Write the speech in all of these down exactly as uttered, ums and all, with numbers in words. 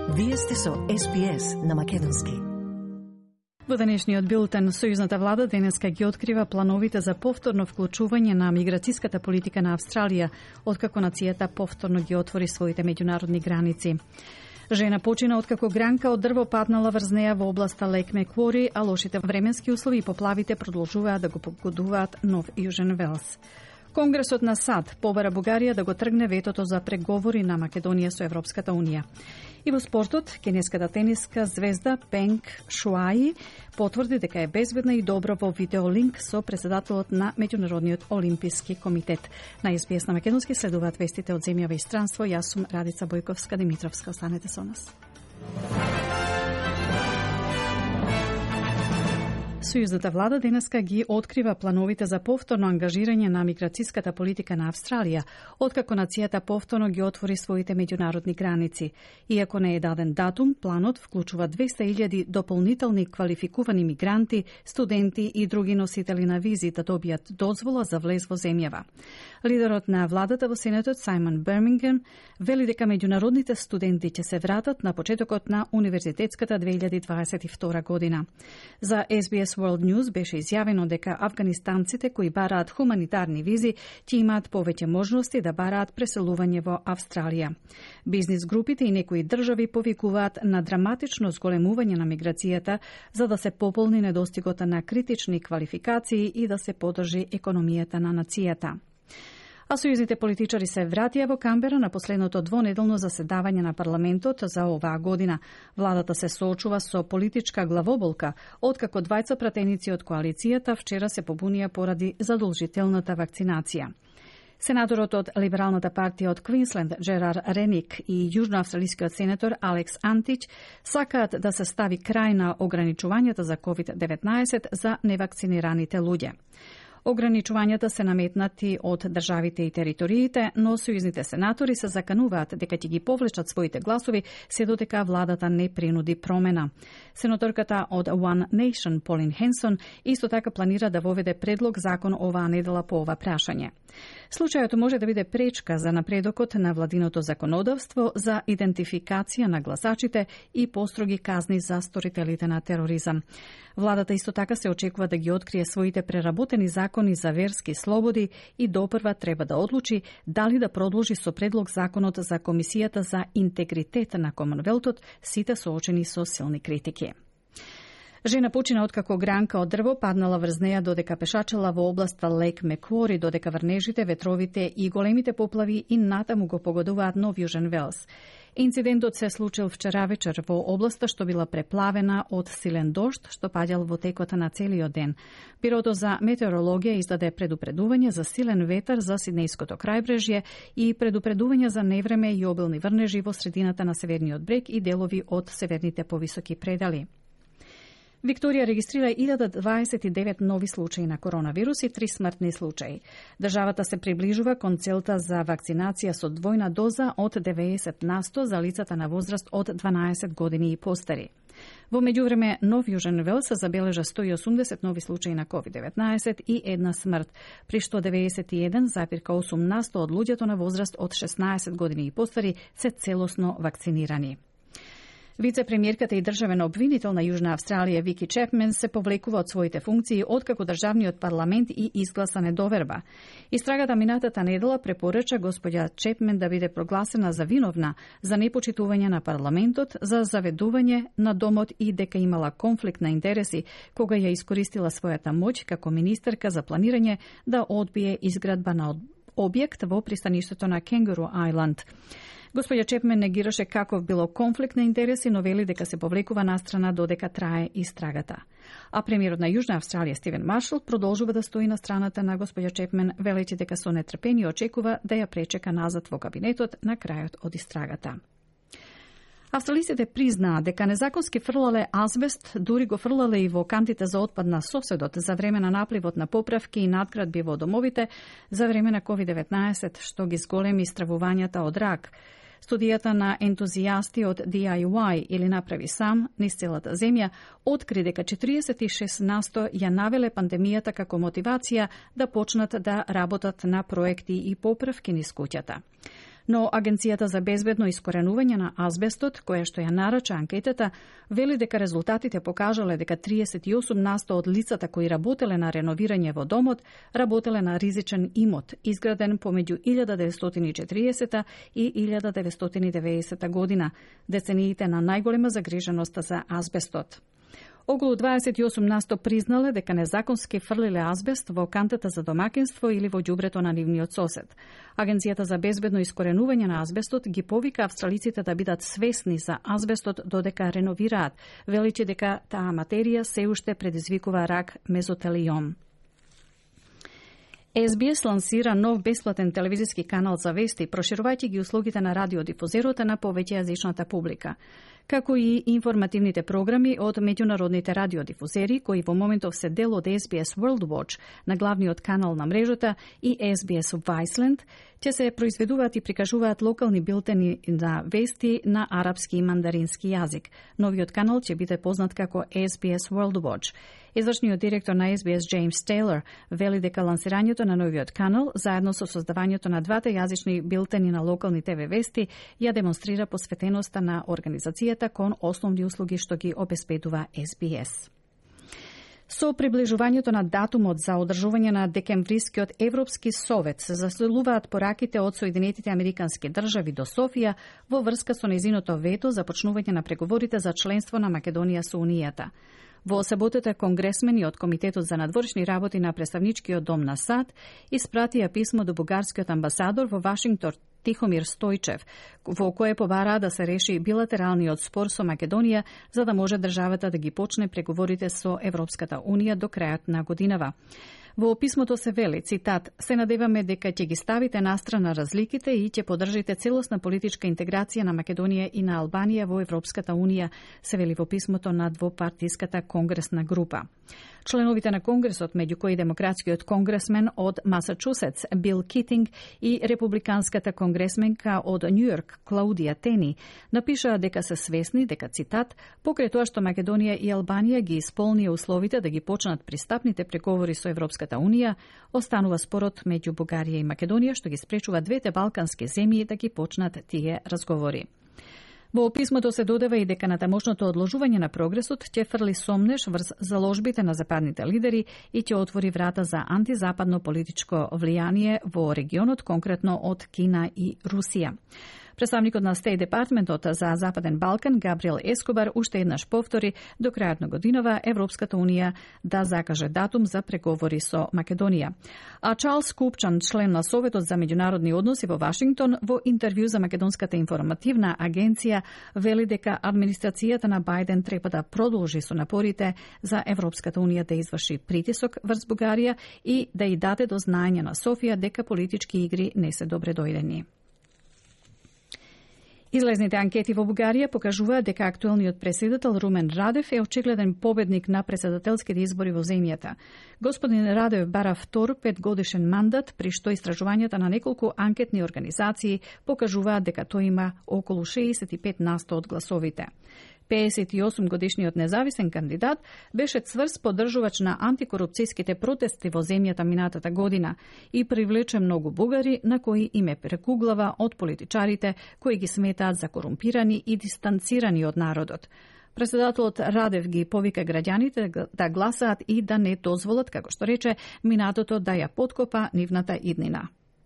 Вие сте со Ес Би Ес на македонски. Во денешниот билтен, сојузната влада денеска ги открива плановите за повторно вклучување на миграцијската политика на Австралија, откако нацијата повторно ги отвори своите меѓународни граници. Жена почина откако гранка од дрво паднала врз неа во областа Лейк Меквори, а лошите временски услови и поплавите продолжуваат да го погодуваат Нов Јужен Велс. Конгресот на САД побара Бугарија да го тргне ветото за преговори на Македонија со Европската Унија. И во спортот, кенеската тениска звезда Пенг Шуаи потврди дека е безбедна и добра во видеолинк со председателот на Меѓународниот олимписки комитет. На Ес Би Ес на македонски следуваат вестите од земјава и странство. Јас сум Радица Бојковска-Димитровска. Останете со нас. Сојузната влада денеска ги открива плановите за повторно ангажирање на миграцијската политика на Австралија, откако нацијата повторно ги отвори своите меѓународни граници. Иако не е даден датум, планот вклучува двеста илјади дополнителни квалификувани мигранти, студенти и други носители на визи да добијат дозвола за влез во земјава. Лидерот на владата во Сенатот Сајмон Бермингем вели дека меѓународните студенти ќе се вратат на почетокот на универзитетската две илјади дваесет и втора година. За Ес Би Ес World News беше изјавено дека афганистанците кои бараат хуманитарни визи ќе имаат повеќе можности да бараат преселување во Австралија. Бизнис групите и некои држави повикуваат на драматично зголемување на миграцијата за да се пополни недостигот на критични квалификации и да се подржи економијата на нацијата. А сојузните политичари се вратија во Камбера на последното двонеделно заседавање на парламентот за оваа година. Владата се соочува со политичка главоболка, откако двајца пратеници од коалицијата вчера се побунија поради задолжителната вакцинација. Сенаторот од Либералната партија од Квинсленд, Джерар Реник, и јужноавстралискиот сенатор Алекс Антич сакаат да се стави крај на ограничувањата за ковид деветнаесет за невакцинираните луѓе. Ограничувањата се наметнати од државите и териториите, но сојузните сенатори се закануваат дека ќе ги повлечат своите гласови се додека владата не принуди промена. Сенаторката од One Nation, Полин Хенсон, исто така планира да воведе предлог закон оваа недела по ова прашање. Случајот може да биде пречка за напредокот на владиното законодавство за идентификација на гласачите и построги казни за сторителите на тероризам. Владата исто така се очекува да ги открие своите преработени закони за верски слободи и допрва треба да одлучи дали да продолжи со предлог законот за Комисијата за интегритет на Комонвелтот, сите соочени со силни критики. Жена почина откако гранка од дрво паднала врз неа додека пешачела во областа Лейк Меквори, додека врнежите, ветровите и големите поплави и натаму го погодуваат Нов Јужен Велс. Инцидентот се случил вчера вечер во областа што била преплавена од силен дожд што паѓал во текот на целиот ден. Бирото за метеорологија издаде предупредување за силен ветар за Сиднејското крајбрежје и предупредување за невреме и обилни врнежи во средината на северниот брег и делови од северните повисоки предели. Викторија регистрира илјада дваесет и девет нови случаи на коронавирус и три смртни случаи. Државата се приближува кон целта за вакцинација со двојна доза од деветдесет на сто за лицата на возраст од дванаесет години и постари. Во меѓувреме, Нов Јужен Велс се забележа сто и осумдесет нови случаи на ковид деветнаесет и една смрт, при што деветдесет и еден зарез осум на сто од луѓето на возраст од шеснаесет години и постари се целосно вакцинирани. Вице-премиерката и државен обвинител на Јужна Австралија Вики Чепмен се повлекува од своите функции откако државниот парламент и изгласа недоверба. Истрагата минатата недела препорача господја Чепмен да биде прогласена за виновна за непочитување на парламентот, за заведување на домот и дека имала конфликт на интереси кога ја искористила својата моќ како министерка за планирање да одбие изградба на објект во пристаништето на Кенгуру Ајланд. Господја Чепмен негираше каков било конфликт на интереси, но вели дека се повлекува настрана додека трае истрагата. А премиерот на Јужна Австралија Стивен Маршал продолжува да стои на страната на господја Чепмен, велејќи дека со нетрпение очекува да ја пречека назад во кабинетот на крајот од истрагата. Австралиците признаа дека незаконски фрлале азбест, дури го фрлале и во кантите за отпад на соседот за време на напливот на поправки и надградби во домовите за време на ковид деветнаесет, што ги зголеми стравувањата од рак. Студијата на ентузијасти од Ди Ај Уај или Направи сам низ целата земја откри дека четириесет и шест на сто ја навеле пандемијата како мотивација да почнат да работат на проекти и поправки низ куќата. Но Агенцијата за безбедно искоренување на азбестот, која што ја нарача анкетата, вели дека резултатите покажале дека триесет и осум насто од лицата кои работеле на реновирање во домот, работеле на ризичен имот, изграден помеѓу илјада деветстотини и четиридесета и илјада деветстотини и деветдесета година, децениите на најголема загриженост за азбестот. Околу дваесет и осум насто признале дека незаконски фрлиле азбест во кантата за домакинство или во ѓубрето на нивниот сосед. Агенцијата за безбедно искоренување на азбестот ги повика австралиците да бидат свесни за азбестот додека реновираат, величи дека таа материја се уште предизвикува рак мезотелиом. Ес Би Ес лансира нов бесплатен телевизиски канал за вести, проширувајќи ги услугите на радиодифузерот на повеќе јазичната публика, како и информативните програми од меѓународните радиодифузери, кои во моментов се дел од Ес Би Ес World Watch на главниот канал на мрежата и Ес Би Ес Viceland, ќе се произведуваат и прикажуваат локални билтени на вести на арапски и мандарински јазик. Новиот канал ќе биде познат како Ес Би Ес World Watch. Извршниот директор на Ес Би Ес Джеймс Тейлор вели дека лансирањето на новиот канал, заедно со создавањето на двата јазични билтени на локални Те Ви вести, ја демонстрира посветеноста на организацијата кон основни услуги што ги обезбедува Ес Би Ес. Со приближувањето на датумот за одржување на декемврискиот Европски совет се заселуваат пораките од Соединетите Американски држави до Софија во врска со незиното вето за почнување на преговорите за членство на Македонија со Унијата. Во саботата конгресмени од Комитетот за надворешни работи на Представничкиот дом на САД испратија писмо до бугарскиот амбасадор во Вашингтон Тихомир Стојчев, во кое побараа да се реши билатералниот спор со Македонија, за да може државата да ги почне преговорите со Европската Унија до крајот на годинава. Во писмото се вели, цитат, се надеваме дека ќе ги ставите настрана разликите и ќе поддржите целосна политичка интеграција на Македонија и на Албанија во Европската Унија, се вели во писмото на двопартиската конгресна група. Членовите на Конгресот, меѓу кои демократскиот конгресмен од Масачусетс Бил Китинг и републиканската конгресменка од Њујорк Клаудија Тени, напишаа дека се свесни дека, цитат, покрај тоа што Македонија и Албанија ги исполнија условите да ги почнат пристапните преговори со Европската Унија, останува спорот меѓу Бугарија и Македонија што ги спречува двете балкански земји да ги почнат тие разговори. Во писмото се додава и дека натамошното одложување на прогресот ќе фрли сомнеш врз заложбите на западните лидери и ќе отвори врата за антизападно политичко влијание во регионот, конкретно од Кина и Русија. Представникот на Стејт Департментот за Западен Балкан, Габриел Ескобар, уште еднаш повтори до крајот на годинава Европската Унија да закаже датум за преговори со Македонија. А Чарлс Купчан, член на Советот за меѓународни односи во Вашингтон, во интервју за Македонската информативна агенција, вели дека администрацијата на Бајден треба да продолжи со напорите за Европската Унија да изврши притисок врз Бугарија и да и даде до знаење на Софија дека политички игри не се добре дојдени. Излезните анкети во Бугарија покажуваат дека актуелниот претседател Румен Радев е очигледен победник на претседателските избори во земјата. Господин Радев бара втор петгодишен мандат, при што истражувањата на неколку анкетни организации покажуваат дека тој има околу шеесет и пет насто од гласовите. пеесет и осум годишниот независен кандидат беше цврст поддржувач на антикорупцијските протести во земјата минатата година и привлече многу бугари на кои им е прекуглава од политичарите кои ги сметаат за корумпирани и дистанцирани од народот. Претседателот Радев ги повика граѓаните да гласаат и да не дозволат, како што рече, минатото да ја подкопа нивната иднина.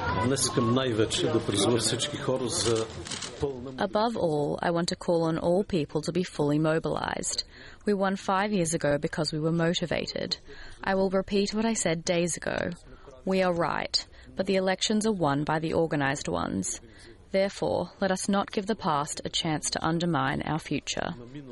Above all, I want to call on all people to be fully mobilized. We won five years ago because we were motivated. I will repeat what I said days ago. We are right, but the elections are won by the organized ones. Therefore, let us not give the past a chance to undermine our future.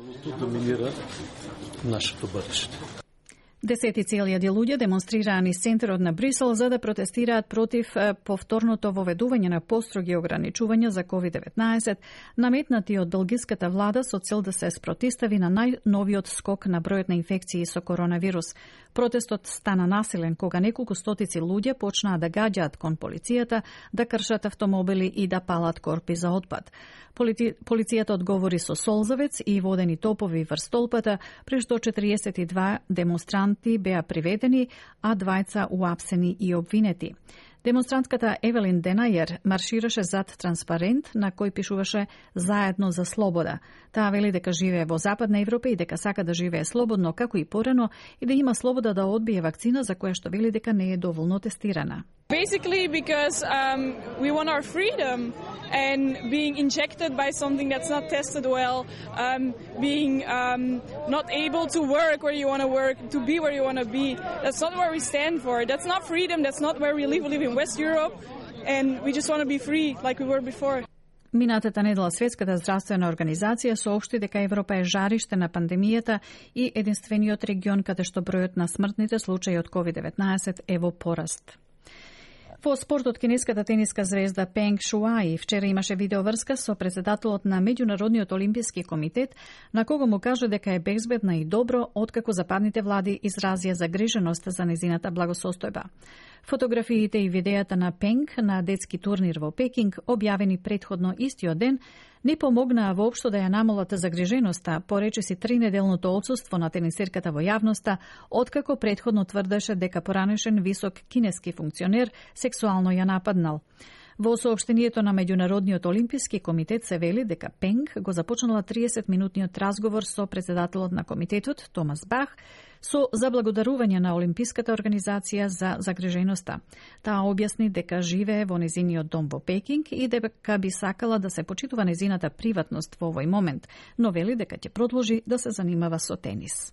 Десетици илјади луѓе демонстрираа низ центарот на Брисел за да протестираат против повторното воведување на построги ограничувања за ковид деветнаесет, наметнати од белгиската влада со цел да се спротивстави на најновиот скок на бројот на инфекции со коронавирус. Протестот стана насилен кога неколку стотици луѓе почнаа да гаѓаат кон полицијата, да кршат автомобили и да палат корпи за отпад. Полици... Полицијата одговори со солзавец и водени топови врз столпата, при што четириесет и два демонстранти беа приведени, а двајца уапсени и обвинети. Демонстрантката Евелин Денајер маршираше зад транспарент на кој пишуваше "Заедно за слобода". Таа вели дека живее во Западна Европа и дека сака да живее слободно како и порано и да има слобода да одбие вакцина за која што вели дека не е доволно тестирана. Basically because um, we want our freedom, and being injected by something that's not tested well, um, being um, not able to work where you want to work, to be where you want to be, that's not where we stand for. That's not freedom, that's not where we live. We live in West Europe, and we just want to be free like we were before. Минатата недела Светската здравствена организација соопшти дека Европа е жариште на пандемијата и единствениот регион каде што бројот на смртните случаи од ковид деветнаесет е во пораст. Во спортот, кинеската тениска звезда Пенг Шуаи вчера имаше видеоврска со председателот на Меѓународниот олимписки комитет, на кого му кажа дека е безбедна и добро, откако западните влади изразија загриженост за незината благосостојба. Фотографиите и видеата на Пенг на детски турнир во Пекинг, објавени претходно истиот ден, не помогнаа воопшто да ја намалат загриженоста, поречиси тринеделното отсуство на тенисерката во јавноста, откако претходно тврдеше дека поранешен висок кинески функционер сексуално ја нападнал. Во соопштението на Меѓународниот олимписки комитет се вели дека Пенг го започнала триесет-минутниот разговор со председателот на комитетот, Томас Бах, со заблагодарување на Олимписката организација за загриженоста. Таа објасни дека живее во незиниот дом во Пекинг и дека би сакала да се почитува незината приватност во овој момент, но вели дека ќе продолжи да се занимава со тенис.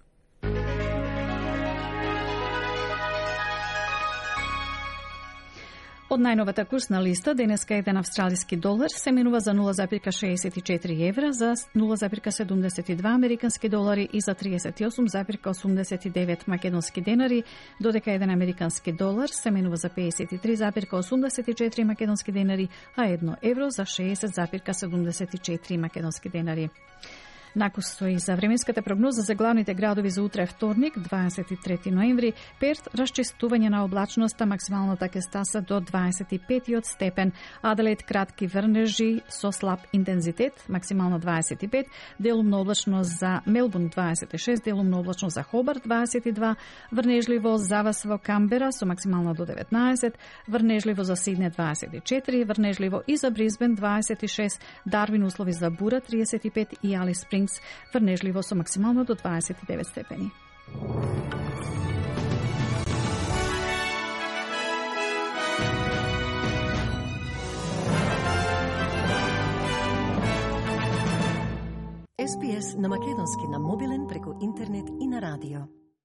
Од најновата курсна листа, денеска еден австралиски долар се менува за нула зарез шеесет и четири евра, за нула зарез седумдесет и два американски долари и за триесет и осум зарез осумдесет и девет македонски денари, додека еден американски долар се менува за пеесет и три зарез осумдесет и четири македонски денари, а едно евро за шеесет зарез седумдесет и четири македонски денари. Накусто и за временската прогноза за главните градови за утре вторник, дваесет и трети ноември, Перт расчистување на облачноста, максималната ќе стаса до дваесет и пет степен, Аделаид кратки врнежи со слаб интензитет, максимално дваесет и пет, делумно облачно за Мелбурн дваесет и шест, делумно облачно за Хобарт дваесет и два, врнежливо завас во Камбера со максимално до деветнаесет, врнежливо за Сидне дваесет и четири, врнежливо и за Брисбен дваесет и шест, Дарвин услови за бура триесет и пет и Алис Спрингс врнежливо со максимално до дваесет и девет степени. Ес Би Ес на македонски на мобилен преку интернет и на радио.